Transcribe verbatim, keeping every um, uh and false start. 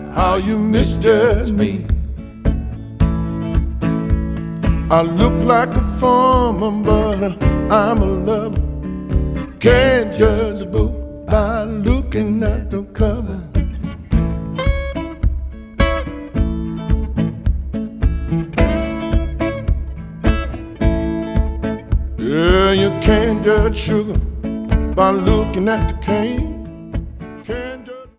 how you misjudge me. I look like a farmer, but I'm a lover. Can't judge a book by looking at the cover. Yeah, you can't judge sugar by looking at the cane. Can't judge